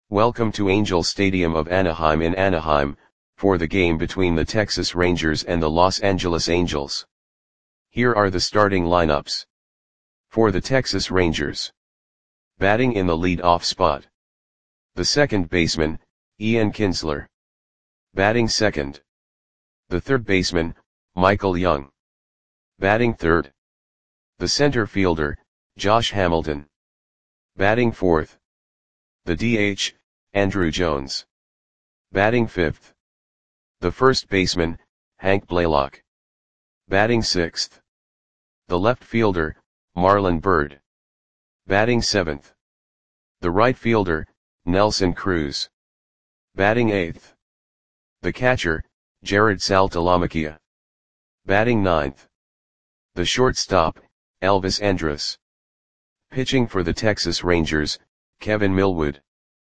Welcome to Angel Stadium of Anaheim in Anaheim, for the game between the Texas Rangers and the Los Angeles Angels. Here are the starting lineups. For the Texas Rangers. Batting in the lead-off spot. The second baseman, Ian Kinsler. Batting second. The third baseman, Michael Young. Batting third. The center fielder, Josh Hamilton. Batting fourth. The DH, Andruw Jones. Batting fifth. The first baseman, Hank Blalock. Batting sixth. The left fielder, Marlon Byrd. Batting seventh. The right fielder, Nelson Cruz. Batting eighth. The catcher, Jared Saltalamacchia. Batting ninth. The shortstop, Elvis Andrus. Pitching for the Texas Rangers, Kevin Millwood.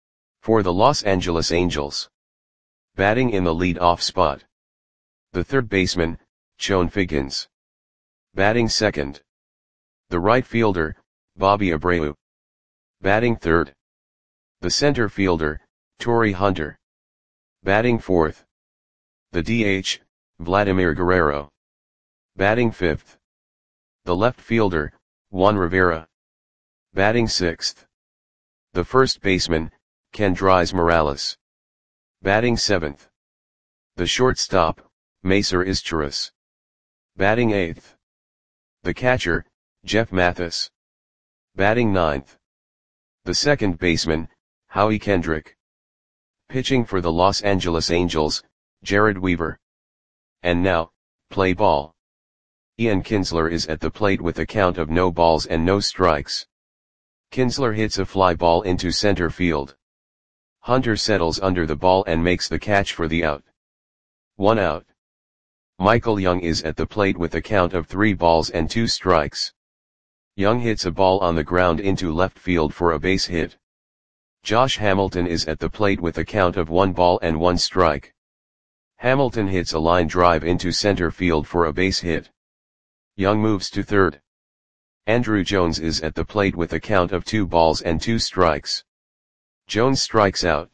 For the Los Angeles Angels. Batting in the lead-off spot. The third baseman, Chone Figgins. Batting second. The right fielder, Bobby Abreu. Batting third. The center fielder, Torii Hunter. Batting fourth. The DH, Vladimir Guerrero. Batting fifth. The left fielder, Juan Rivera. Batting sixth. The first baseman, Kendrys Morales. Batting seventh. The shortstop, Macer Izturis. Batting eighth. The catcher, Jeff Mathis. Batting ninth. The second baseman, Howie Kendrick. Pitching for the Los Angeles Angels, Jared Weaver. And now, play ball. Ian Kinsler is at the plate with a count of no balls and no strikes. Kinsler hits a fly ball into center field. Hunter settles under the ball and makes the catch for the out. 1 out. Michael Young is at the plate with a count of 3 balls and 2 strikes. Young hits a ball on the ground into left field for a base hit. Josh Hamilton is at the plate with a count of 1 ball and 1 strike. Hamilton hits a line drive into center field for a base hit. Young moves to third. Andruw Jones is at the plate with a count of 2 balls and 2 strikes. Jones strikes out.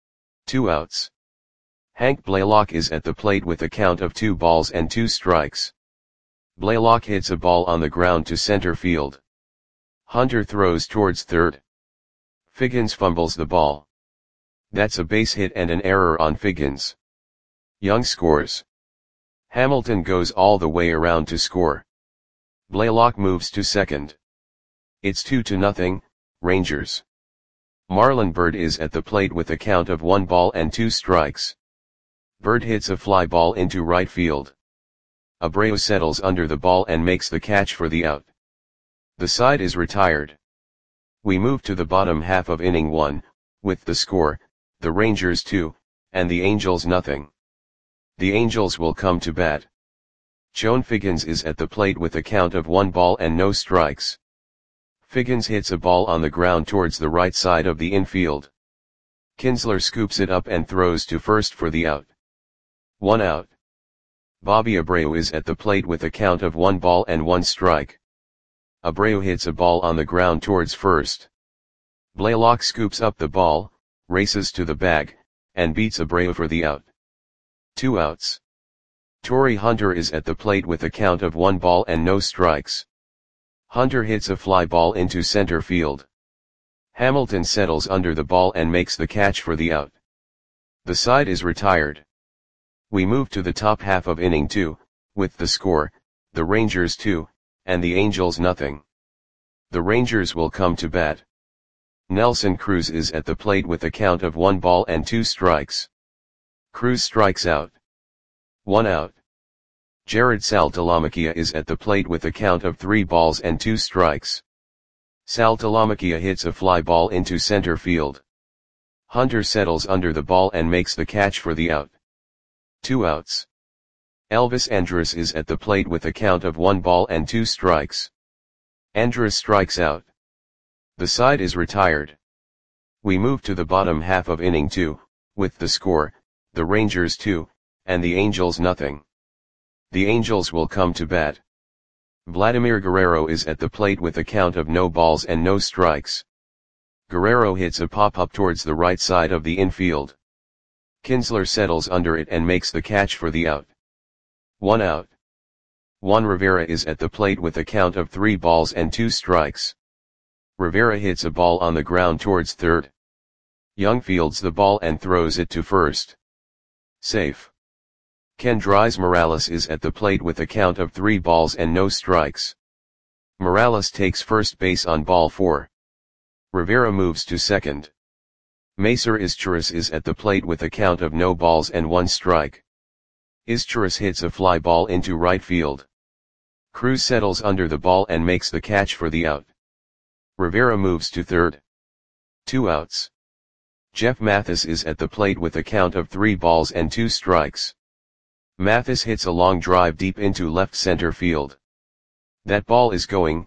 2 outs. Hank Blalock is at the plate with a count of 2 balls and 2 strikes. Blalock hits a ball on the ground to center field. Hunter throws towards third. Figgins fumbles the ball. That's a base hit and an error on Figgins. Young scores. Hamilton goes all the way around to score. Blalock moves to second. It's 2-0, Rangers. Marlon Byrd is at the plate with a count of 1 ball and 2 strikes. Byrd hits a fly ball into right field. Abreu settles under the ball and makes the catch for the out. The side is retired. We move to the bottom half of inning 1, with the score, the Rangers 2, and the Angels nothing. The Angels will come to bat. Chone Figgins is at the plate with a count of 1 ball and no strikes. Figgins hits a ball on the ground towards the right side of the infield. Kinsler scoops it up and throws to first for the out. 1 out. Bobby Abreu is at the plate with a count of 1 ball and 1 strike. Abreu hits a ball on the ground towards first. Blalock scoops up the ball, races to the bag, and beats Abreu for the out. 2 outs. Torii Hunter is at the plate with a count of 1 ball and no strikes. Hunter hits a fly ball into center field. Hamilton settles under the ball and makes the catch for the out. The side is retired. We move to the top half of inning 2, with the score, the Rangers 2, and the Angels nothing. The Rangers will come to bat. Nelson Cruz is at the plate with a count of 1 ball and 2 strikes. Cruz strikes out. 1 out. Jared Saltalamacchia is at the plate with a count of 3 balls and 2 strikes. Saltalamacchia hits a fly ball into center field. Hunter settles under the ball and makes the catch for the out. 2 outs. Elvis Andrus is at the plate with a count of 1 ball and 2 strikes. Andrus strikes out. The side is retired. We move to the bottom half of inning 2, with the score, the Rangers 2, and the Angels nothing. The Angels will come to bat. Vladimir Guerrero is at the plate with a count of no balls and no strikes. Guerrero hits a pop-up towards the right side of the infield. Kinsler settles under it and makes the catch for the out. 1 out. Juan Rivera is at the plate with a count of 3 balls and 2 strikes. Rivera hits a ball on the ground towards third. Young fields the ball and throws it to first. Safe. Kendrys Morales is at the plate with a count of 3 balls and no strikes. Morales takes first base on ball 4. Rivera moves to second. Macer Izturis is at the plate with a count of no balls and 1 strike. Izturis hits a fly ball into right field. Cruz settles under the ball and makes the catch for the out. Rivera moves to third. 2 outs. Jeff Mathis is at the plate with a count of 3 balls and 2 strikes. Mathis hits a long drive deep into left center field. That ball is gone.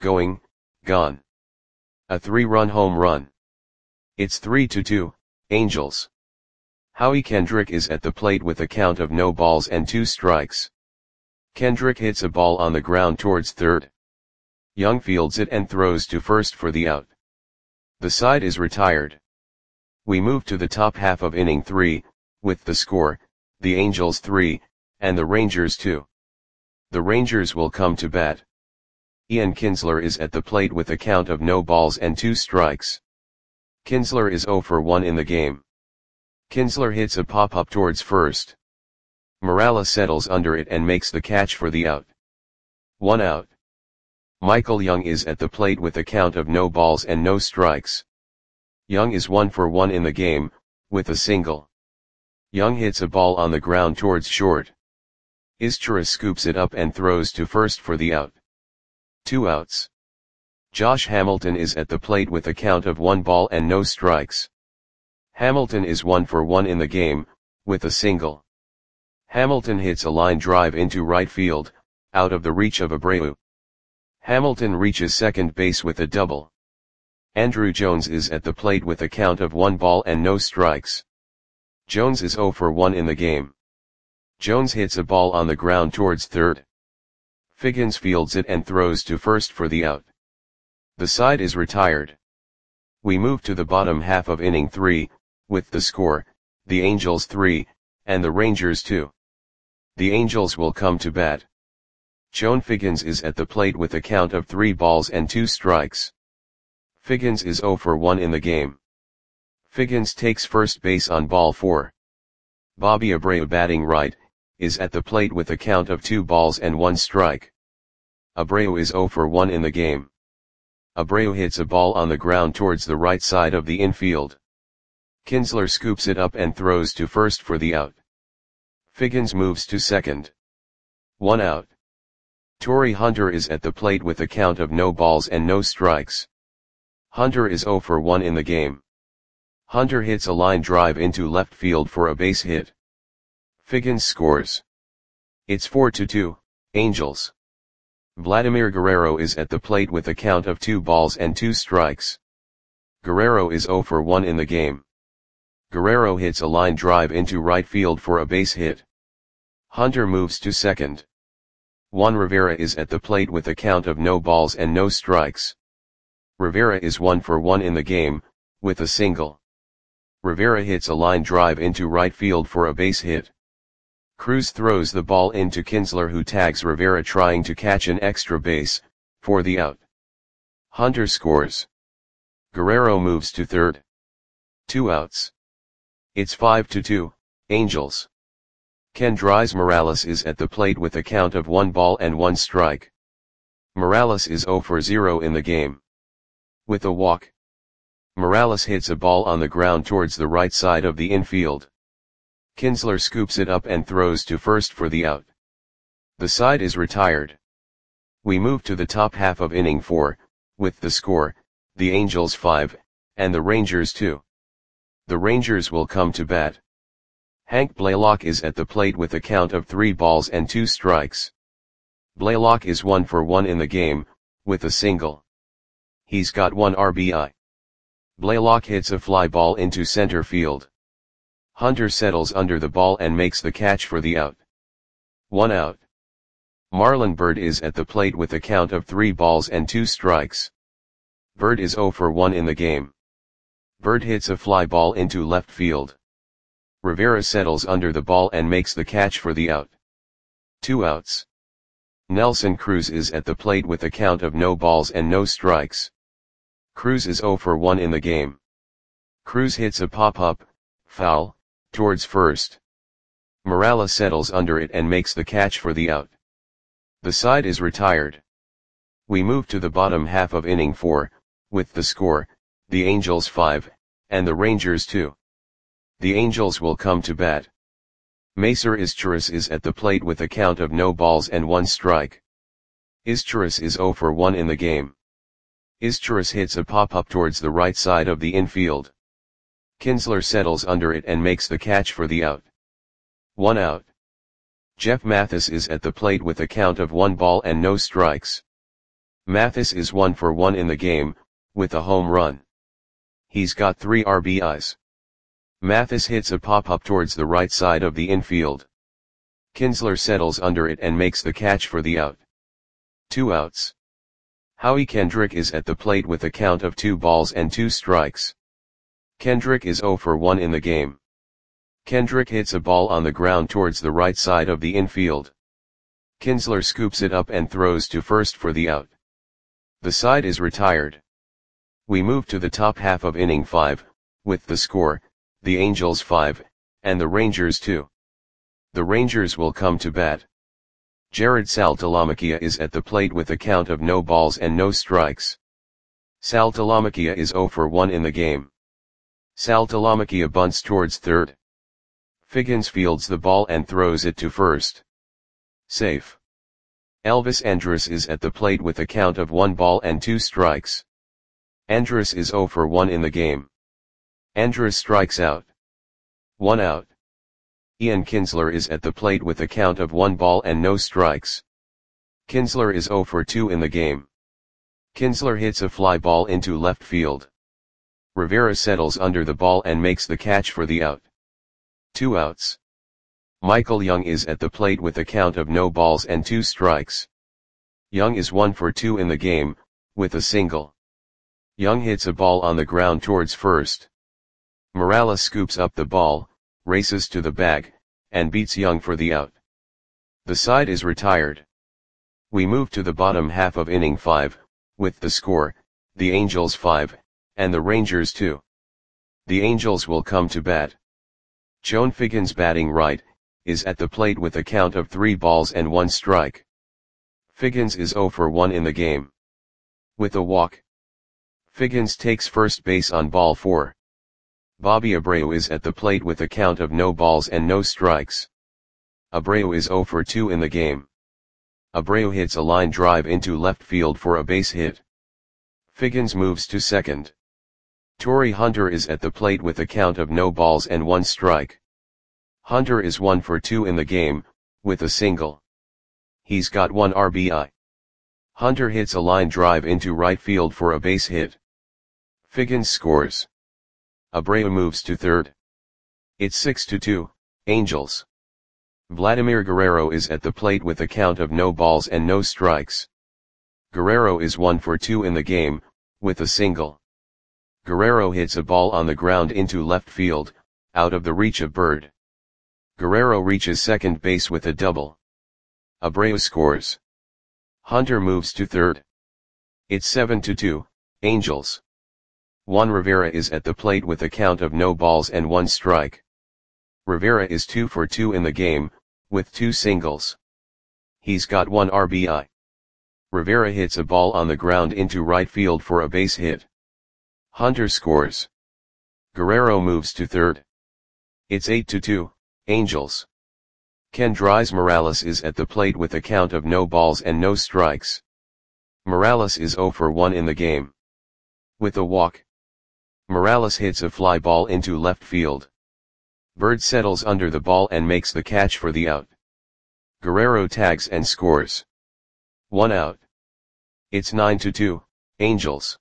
A 3-run home run. It's 3-2, Angels. Howie Kendrick is at the plate with a count of no balls and 2 strikes. Kendrick hits a ball on the ground towards third. Young fields it and throws to first for the out. The side is retired. We move to the top half of inning 3, with the score, the Angels 3, and the Rangers 2. The Rangers will come to bat. Ian Kinsler is at the plate with a count of no balls and 2 strikes. Kinsler is 0 for 1 in the game. Kinsler hits a pop-up towards first. Morales settles under it and makes the catch for the out. 1 out. Michael Young is at the plate with a count of no balls and no strikes. Young is 1 for 1 in the game, with a single. Young hits a ball on the ground towards short. Izturis scoops it up and throws to first for the out. 2 outs. Josh Hamilton is at the plate with a count of 1 ball and no strikes. Hamilton is 1 for 1 in the game, with a single. Hamilton hits a line drive into right field, out of the reach of Abreu. Hamilton reaches second base with a double. Andrew Jones is at the plate with a count of 1 ball and no strikes. Jones is 0 for 1 in the game. Jones hits a ball on the ground towards third. Figgins fields it and throws to first for the out. The side is retired. We move to the bottom half of inning 3, with the score, the Angels 3, and the Rangers 2. The Angels will come to bat. Joan Figgins is at the plate with a count of 3 balls and 2 strikes. Figgins is 0 for 1 in the game. Figgins takes first base on ball 4. Bobby Abreu, batting right, is at the plate with a count of 2 balls and 1 strike. Abreu is 0 for 1 in the game. Abreu hits a ball on the ground towards the right side of the infield. Kinsler scoops it up and throws to first for the out. Figgins moves to second. 1 out. Torrey Hunter is at the plate with a count of no balls and no strikes. Hunter is 0 for 1 in the game. Hunter hits a line drive into left field for a base hit. Figgins scores. It's 4-2, Angels. Vladimir Guerrero is at the plate with a count of 2 balls and 2 strikes. Guerrero is 0 for 1 in the game. Guerrero hits a line drive into right field for a base hit. Hunter moves to second. Juan Rivera is at the plate with a count of no balls and no strikes. Rivera is 1 for 1 in the game, with a single. Rivera hits a line drive into right field for a base hit. Cruz throws the ball into Kinsler, who tags Rivera trying to catch an extra base, for the out. Hunter scores. Guerrero moves to third. 2 outs. It's 5-2, Angels. Kendrys Morales is at the plate with a count of 1 ball and 1 strike. Morales is 0 for 0 in the game. With a walk. Morales hits a ball on the ground towards the right side of the infield. Kinsler scoops it up and throws to first for the out. The side is retired. We move to the top half of inning 4, with the score, the Angels 5, and the Rangers 2. The Rangers will come to bat. Hank Blaylock is at the plate with a count of 3 balls and 2 strikes. Blaylock is 1 for 1 in the game, with a single. He's got 1 RBI. Blaylock hits a fly ball into center field. Hunter settles under the ball and makes the catch for the out. 1 out. Marlon Byrd is at the plate with a count of 3 balls and 2 strikes. Byrd is 0 for 1 in the game. Bird hits a fly ball into left field. Rivera settles under the ball and makes the catch for the out. 2 outs. Nelson Cruz is at the plate with a count of no balls and no strikes. Cruz is 0 for 1 in the game. Cruz hits a pop-up, foul, towards first. Morales settles under it and makes the catch for the out. The side is retired. We move to the bottom half of inning 4, with the score, the Angels 5, and the Rangers 2. The Angels will come to bat. Macer Izturis is at the plate with a count of no balls and 1 strike. Izturis is 0 for 1 in the game. Izturis hits a pop-up towards the right side of the infield. Kinsler settles under it and makes the catch for the out. 1 out. Jeff Mathis is at the plate with a count of 1 ball and no strikes. Mathis is 1 for 1 in the game, with a home run. He's got 3 RBIs. Mathis hits a pop-up towards the right side of the infield. Kinsler settles under it and makes the catch for the out. 2 outs. Howie Kendrick is at the plate with a count of 2 balls and 2 strikes. Kendrick is 0 for 1 in the game. Kendrick hits a ball on the ground towards the right side of the infield. Kinsler scoops it up and throws to first for the out. The side is retired. We move to the top half of inning 5, with the score, the Angels 5, and the Rangers 2. The Rangers will come to bat. Jared Saltalamacchia is at the plate with a count of no balls and no strikes. Saltalamacchia is 0 for 1 in the game. Saltalamacchia bunts towards third. Figgins fields the ball and throws it to first. Safe. Elvis Andrus is at the plate with a count of 1 ball and 2 strikes. Andrus is 0 for 1 in the game. Andrus strikes out. 1 out. Ian Kinsler is at the plate with a count of 1 ball and no strikes. Kinsler is 0 for 2 in the game. Kinsler hits a fly ball into left field. Rivera settles under the ball and makes the catch for the out. 2 outs. Michael Young is at the plate with a count of no balls and 2 strikes. Young is 1 for 2 in the game, with a single. Young hits a ball on the ground towards first. Morales scoops up the ball, races to the bag, and beats Young for the out. The side is retired. We move to the bottom half of inning 5, with the score, the Angels 5, and the Rangers 2. The Angels will come to bat. Joan Figgins, batting right, is at the plate with a count of 3 balls and 1 strike. Figgins is 0 for 1 in the game. With a walk. Figgins takes first base on ball 4. Bobby Abreu is at the plate with a count of no balls and no strikes. Abreu is 0 for 2 in the game. Abreu hits a line drive into left field for a base hit. Figgins moves to second. Torrey Hunter is at the plate with a count of no balls and 1 strike. Hunter is 1 for 2 in the game, with a single. He's got 1 RBI. Hunter hits a line drive into right field for a base hit. Figgins scores. Abreu moves to third. It's 6-2, Angels. Vladimir Guerrero is at the plate with a count of no balls and no strikes. Guerrero is 1 for 2 in the game, with a single. Guerrero hits a ball on the ground into left field, out of the reach of Bird. Guerrero reaches second base with a double. Abreu scores. Hunter moves to third. It's 7-2, Angels. Juan Rivera is at the plate with a count of no balls and 1 strike. Rivera is 2 for 2 in the game, with 2 singles. He's got 1 RBI. Rivera hits a ball on the ground into right field for a base hit. Hunter scores. Guerrero moves to third. It's 8-2, Angels. Kendrys Morales is at the plate with a count of no balls and no strikes. Morales is 0 for 1 in the game. With a walk. Morales hits a fly ball into left field. Bird settles under the ball and makes the catch for the out. Guerrero tags and scores. 1 out. It's 9-2, Angels.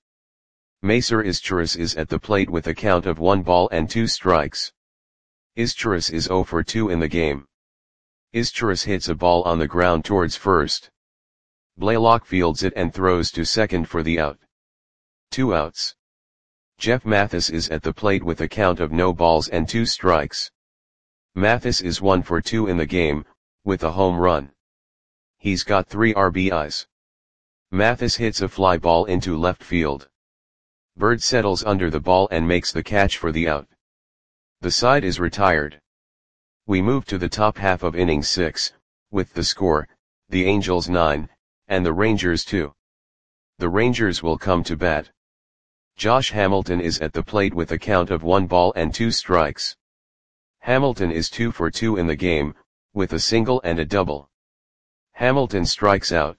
Macer Izturis is at the plate with a count of 1 ball and 2 strikes. Izturis is 0 for 2 in the game. Izturis hits a ball on the ground towards first. Blaylock fields it and throws to second for the out. 2 outs. Jeff Mathis is at the plate with a count of no balls and 2 strikes. Mathis is 1 for 2 in the game, with a home run. He's got 3 RBIs. Mathis hits a fly ball into left field. Bird settles under the ball and makes the catch for the out. The side is retired. We move to the top half of inning 6, with the score, the Angels 9, and the Rangers 2. The Rangers will come to bat. Josh Hamilton is at the plate with a count of 1 ball and 2 strikes. Hamilton is 2 for 2 in the game, with a single and a double. Hamilton strikes out.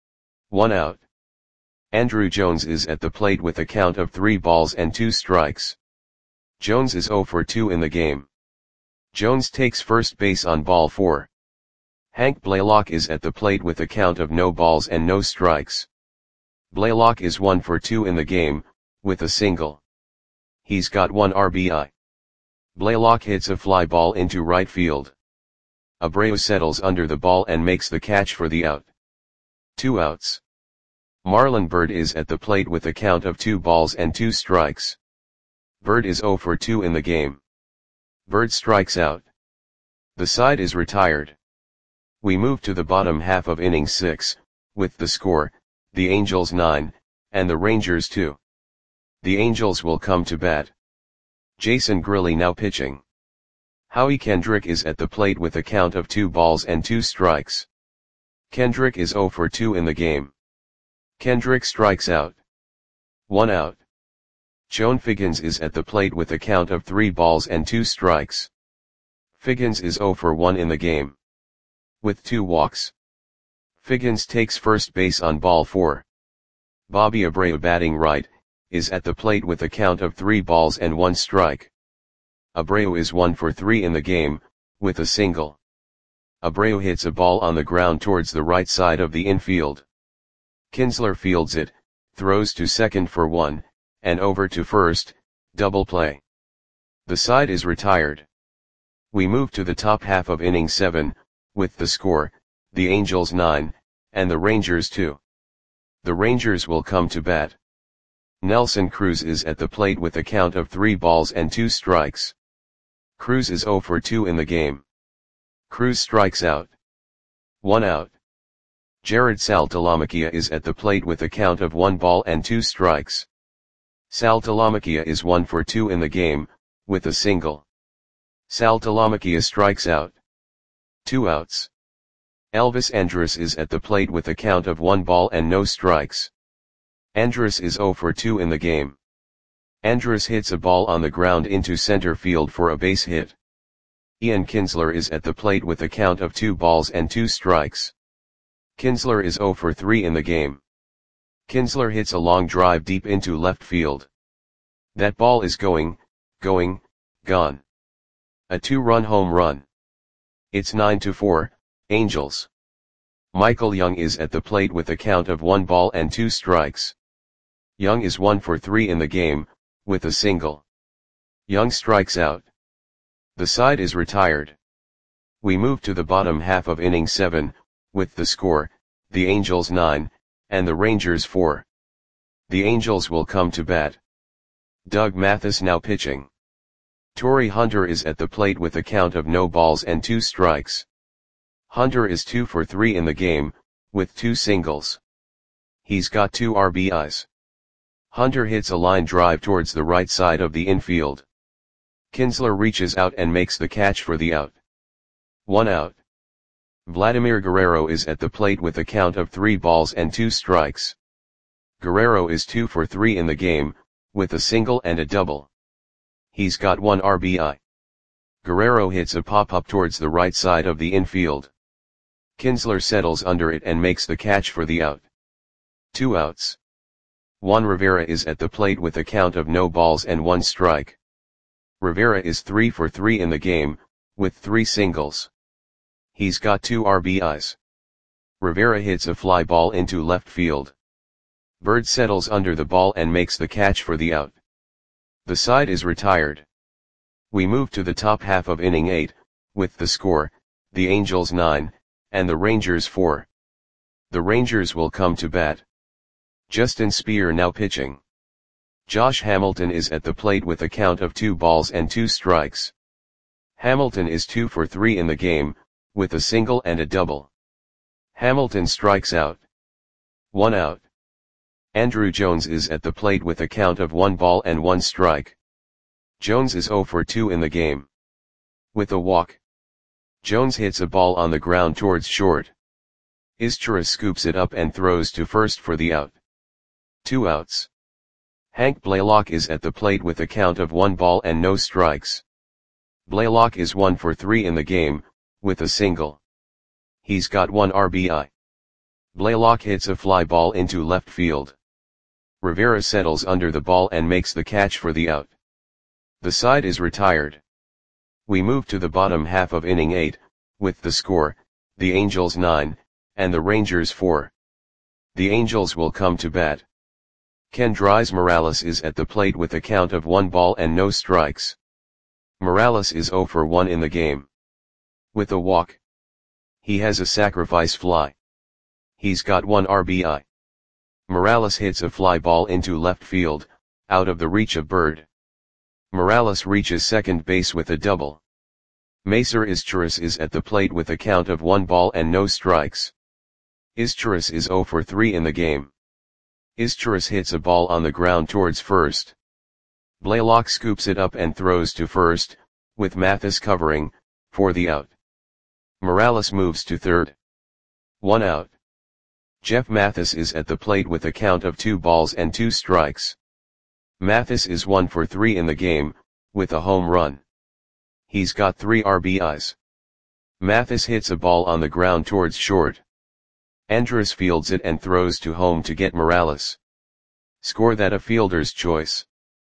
1 out. Andruw Jones is at the plate with a count of 3 balls and 2 strikes. Jones is 0 for 2 in the game. Jones takes first base on ball 4. Hank Blaylock is at the plate with a count of no balls and no strikes. Blaylock is 1 for 2 in the game, with a single. He's got 1 RBI. Blaylock hits a fly ball into right field. Abreu settles under the ball and makes the catch for the out. 2 outs. Marlon Byrd is at the plate with a count of 2 balls and 2 strikes. Byrd is 0 for 2 in the game. Byrd strikes out. The side is retired. We move to the bottom half of inning 6, with the score, the Angels 9, and the Rangers 2. The Angels will come to bat. Jason Grilli now pitching. Howie Kendrick is at the plate with a count of 2 balls and 2 strikes. Kendrick is 0 for 2 in the game. Kendrick strikes out. 1 out. Joan Figgins is at the plate with a count of 3 balls and 2 strikes. Figgins is 0 for 1 in the game. With 2 walks. Figgins takes first base on ball 4. Bobby Abreu, batting right, is at the plate with a count of 3 balls and 1 strike. Abreu is 1 for 3 in the game, with a single. Abreu hits a ball on the ground towards the right side of the infield. Kinsler fields it, throws to second for 1, and over to first, double play. The side is retired. We move to the top half of inning 7, with the score, the Angels 9, and the Rangers 2. The Rangers will come to bat. Nelson Cruz is at the plate with a count of 3 balls and 2 strikes. Cruz is 0 for 2 in the game. Cruz strikes out. 1 out. Jared Saltalamacchia is at the plate with a count of 1 ball and 2 strikes. Saltalamacchia is 1 for 2 in the game, with a single. Saltalamacchia strikes out. 2 outs. Elvis Andrus is at the plate with a count of 1 ball and no strikes. Andrus is 0 for 2 in the game. Andrus hits a ball on the ground into center field for a base hit. Ian Kinsler is at the plate with a count of 2 balls and 2 strikes. Kinsler is 0 for 3 in the game. Kinsler hits a long drive deep into left field. That ball is gone. A 2-run home run. It's 9-4, Angels. Michael Young is at the plate with a count of 1 ball and 2 strikes. Young is 1 for 3 in the game, with a single. Young strikes out. The side is retired. We move to the bottom half of inning 7, with the score, the Angels 9, and the Rangers 4. The Angels will come to bat. Doug Mathis now pitching. Torii Hunter is at the plate with a count of no balls and 2 strikes. Hunter is 2 for 3 in the game, with 2 singles. He's got 2 RBIs. Hunter hits a line drive towards the right side of the infield. Kinsler reaches out and makes the catch for the out. 1 out. Vladimir Guerrero is at the plate with a count of 3 balls and 2 strikes. Guerrero is 2 for 3 in the game, with a single and a double. He's got 1 RBI. Guerrero hits a pop-up towards the right side of the infield. Kinsler settles under it and makes the catch for the out. 2 outs. Juan Rivera is at the plate with a count of no balls and 1 strike. Rivera is 3 for 3 in the game, with 3 singles. He's got 2 RBIs. Rivera hits a fly ball into left field. Bird settles under the ball and makes the catch for the out. The side is retired. We move to the top half of inning 8, with the score, the Angels 9, and the Rangers 4. The Rangers will come to bat. Justin Speer now pitching. Josh Hamilton is at the plate with a count of 2 balls and 2 strikes. Hamilton is 2 for 3 in the game, with a single and a double. Hamilton strikes out. 1 out. Andruw Jones is at the plate with a count of 1 ball and 1 strike. Jones is 0 for 2 in the game. With a walk. Jones hits a ball on the ground towards short. Izturis scoops it up and throws to first for the out. 2 outs. Hank Blaylock is at the plate with a count of 1 ball and no strikes. Blaylock is 1 for 3 in the game, with a single. He's got 1 RBI. Blaylock hits a fly ball into left field. Rivera settles under the ball and makes the catch for the out. The side is retired. We move to the bottom half of inning 8, with the score, the Angels 9, and the Rangers 4. The Angels will come to bat. Kendrys Morales is at the plate with a count of 1 ball and no strikes. Morales is 0 for 1 in the game. With a walk. He has a sacrifice fly. He's got 1 RBI. Morales hits a fly ball into left field, out of the reach of Bird. Morales reaches second base with a double. Macer Izturis is at the plate with a count of 1 ball and no strikes. Izturis is 0 for 3 in the game. Izturis hits a ball on the ground towards first. Blaylock scoops it up and throws to first, with Mathis covering, for the out. Morales moves to third. 1 out. Jeff Mathis is at the plate with a count of 2 balls and 2 strikes. Mathis is 1 for 3 in the game, with a home run. He's got 3 RBIs. Mathis hits a ball on the ground towards short. Andrus fields it and throws to home to get Morales. Score that a fielder's choice.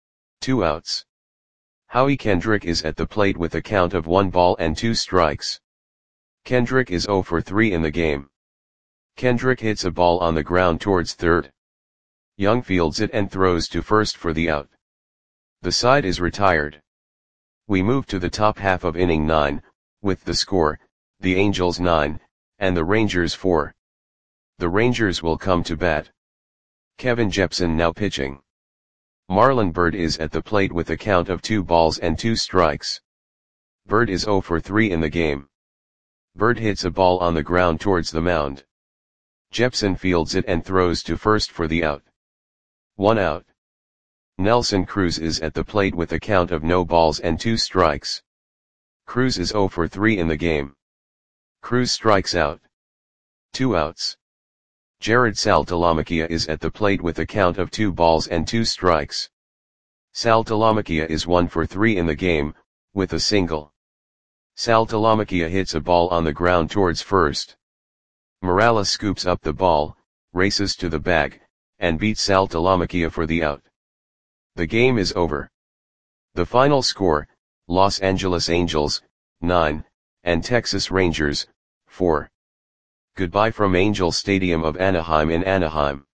2 outs. Howie Kendrick is at the plate with a count of 1 ball and 2 strikes. Kendrick is 0 for 3 in the game. Kendrick hits a ball on the ground towards third. Young fields it and throws to first for the out. The side is retired. We move to the top half of inning 9, with the score, the Angels 9, and the Rangers 4. The Rangers will come to bat. Kevin Jepson now pitching. Marlon Byrd is at the plate with a count of 2 balls and 2 strikes. Byrd is 0 for 3 in the game. Byrd hits a ball on the ground towards the mound. Jepson fields it and throws to first for the out. 1 out. Nelson Cruz is at the plate with a count of no balls and 2 strikes. Cruz is 0 for 3 in the game. Cruz strikes out. 2 outs. Jared Saltalamacchia is at the plate with a count of 2 balls and 2 strikes. Saltalamacchia is 1 for 3 in the game, with a single. Saltalamacchia hits a ball on the ground towards first. Morales scoops up the ball, races to the bag, and beats Saltalamacchia for the out. The game is over. The final score, Los Angeles Angels, 9, and Texas Rangers, 4. Goodbye from Angel Stadium of Anaheim in Anaheim.